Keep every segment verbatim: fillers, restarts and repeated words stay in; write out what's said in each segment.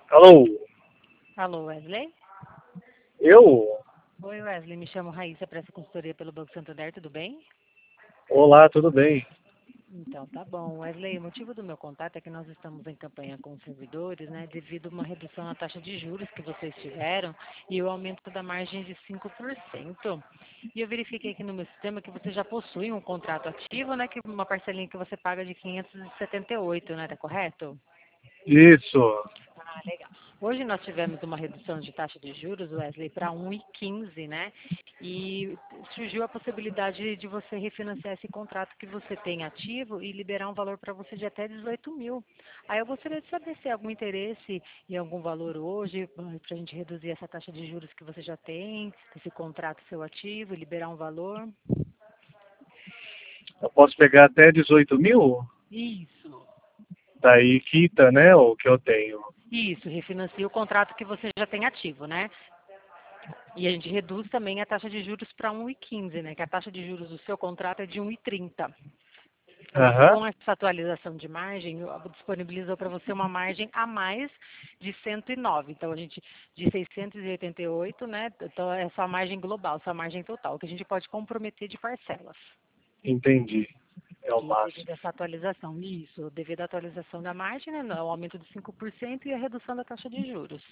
Alô, Alô, Wesley? eu? Oi, Wesley, me chamo Raíssa, presto consultoria pelo Banco Santander, tudo bem? Olá, tudo bem? Então, tá bom. Wesley, o motivo do meu contato é que nós estamos em campanha com os servidores, né, devido a uma redução na taxa de juros que vocês tiveram e o aumento da margem de cinco por cento. E eu verifiquei aqui no meu sistema que você já possui um contrato ativo, né, que uma parcelinha que você paga de quinhentos e setenta e oito, né, tá correto? Isso. Ah, legal. Hoje nós tivemos uma redução de taxa de juros, Wesley, para um vírgula quinze, né? E surgiu a possibilidade de você refinanciar esse contrato que você tem ativo e liberar um valor para você de até dezoito mil. Aí eu gostaria de saber se há algum interesse em algum valor hoje, para a gente reduzir essa taxa de juros que você já tem, esse contrato seu ativo e liberar um valor. Eu posso pegar até dezoito mil? Isso. Daí quita, né, o que eu tenho. Isso, refinancia o contrato que você já tem ativo, né? E a gente reduz também a taxa de juros para um vírgula quinze, né? Que a taxa de juros do seu contrato é de um vírgula trinta. E Aham, com essa atualização de margem, eu disponibilizou para você uma margem a mais de cento e nove. Então, a gente, de seiscentos e oitenta e oito, né? Então, é só a margem global, só a margem total, que a gente pode comprometer de parcelas. entendi. É o E devido máximo. a essa atualização, isso, devido à atualização da margem, né? O aumento de cinco por cento e a redução da taxa de juros.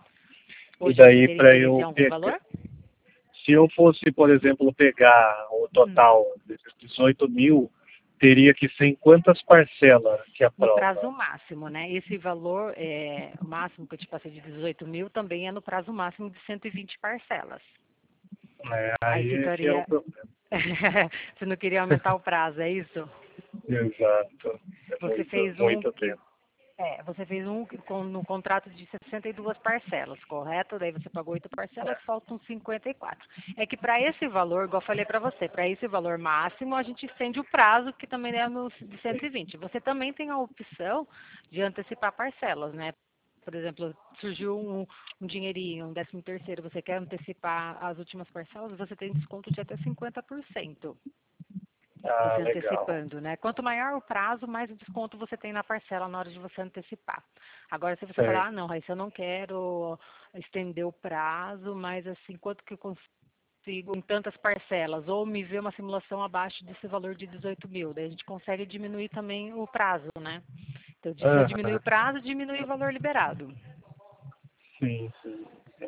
E Hoje você daí teria para interesse em eu algum pegar, valor? se eu fosse, por exemplo, pegar o Hum. total desses dezoito mil, teria que ser em quantas parcelas que No prazo aprova? máximo, né? Esse valor é, máximo que eu te passei de dezoito mil também é no prazo máximo de cento e vinte parcelas. É, Aí aí esse é o ficaria. problema. Você não queria aumentar o prazo, é isso? Exato. É Você muito, fez um muito que. tempo. É, você fez um que com, no contrato de sessenta e duas parcelas, correto? Daí você pagou oito parcelas, faltam cinquenta e quatro. É que para esse valor, igual eu falei para você, para esse valor máximo, a gente estende o prazo, que também é no, de cento e vinte. Você também tem a opção de antecipar parcelas, né? Por exemplo, surgiu um, um dinheirinho, um décimo terceiro, você quer antecipar as últimas parcelas, você tem desconto de até cinquenta por cento. Ah, Você legal. antecipando, né? Quanto maior o prazo, mais desconto você tem na parcela na hora de você antecipar. Agora, se você falar, ah, Certo. não, Raíssa, eu não quero estender o prazo, mas assim, quanto que eu consigo em tantas parcelas, ou me ver uma simulação abaixo desse valor de dezoito mil, daí a gente consegue diminuir também o prazo, né? Então, se eu diminuir Aham, o prazo, diminui o valor liberado. sim, sim.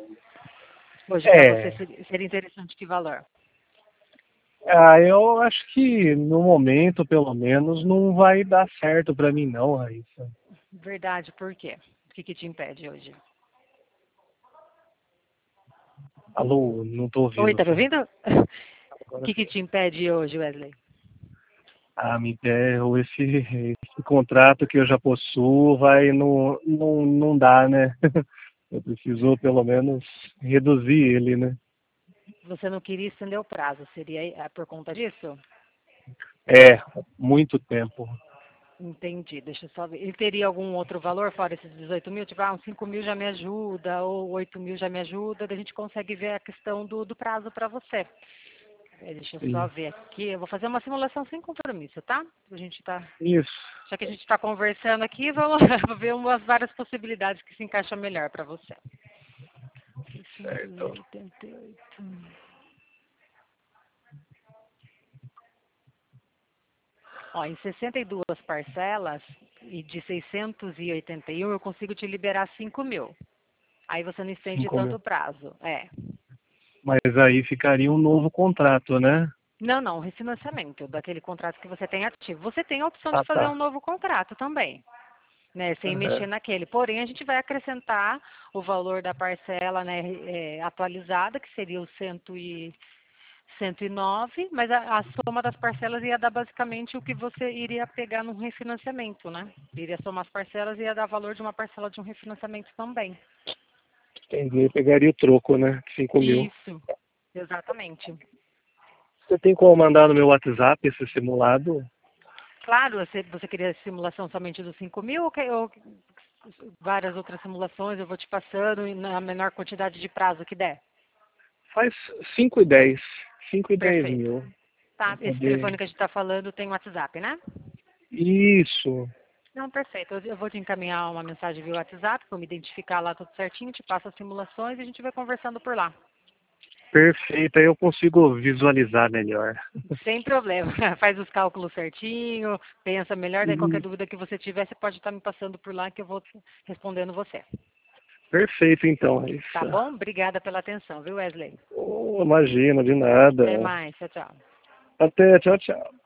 Hoje, para você, É, ser- seria interessante que valor? ah, eu acho que no momento, pelo menos, não vai dar certo pra mim não, Raíssa. Verdade, por quê? O que, que te impede hoje? Alô, não tô Oi, ouvindo, tá me cara. ouvindo? O Agora que, que sim. te impede hoje, Wesley? Ah, me der esse, esse contrato que eu já possuo, vai não, não, não dá, né? Eu preciso pelo menos reduzir ele, né? Você não queria estender o prazo, seria é, por conta disso? É, muito tempo. Entendi, deixa eu só ver. Ele teria algum outro valor fora esses dezoito mil? Tipo, ah, uns cinco mil já me ajuda, ou oito mil já me ajuda, daí a gente consegue ver a questão do, do prazo para você. É, deixa eu só Sim. ver aqui, eu vou fazer uma simulação sem compromisso, tá? A gente tá, Isso, já que a gente está conversando aqui, vamos ver umas várias possibilidades que se encaixam melhor para você. certo. seiscentos e oitenta e oito. Ó, em sessenta e duas parcelas e de seiscentos e oitenta e um eu consigo te liberar cinco mil. Aí você não estende Cinco tanto mil. o prazo. É. Mas aí ficaria um novo contrato, né? Não, não, refinanciamento daquele contrato que você tem ativo. Você tem a opção de Ah, fazer um tá. novo contrato também, né? Sem mexer Aham. naquele. Porém, a gente vai acrescentar o valor da parcela, né, é, atualizada, que seria o cento e cento e nove, mas a, a soma das parcelas ia dar basicamente o que você iria pegar num refinanciamento, né? Iria somar as parcelas e ia dar valor de uma parcela de um refinanciamento também. Entendi. Pegaria o troco, né? Cinco mil. Isso, exatamente. Você tem como mandar no meu WhatsApp esse simulado? Claro, você, você queria simulação somente dos cinco mil ou, que- ou várias outras simulações eu vou te passando e na menor quantidade de prazo que der? Faz cinco e dez. Cinco e dez Perfeito. mil. Pra Tá, esse poder. telefone que a gente está falando tem WhatsApp, né? Isso. Não, perfeito. Eu eu vou te encaminhar uma mensagem via WhatsApp, para me identificar lá tudo certinho, te passo as simulações e a gente vai conversando por lá. Perfeito, aí eu consigo visualizar melhor. Sem problema. Faz os cálculos certinho, pensa melhor, daí qualquer Uhum. dúvida que você tiver, você pode estar me passando por lá que eu vou respondendo você. Perfeito, então, Tá Raíssa. bom? Obrigada pela atenção, viu, Wesley? Oh, imagina, de Até nada. mais. Tchau, tchau. Até, tchau, tchau.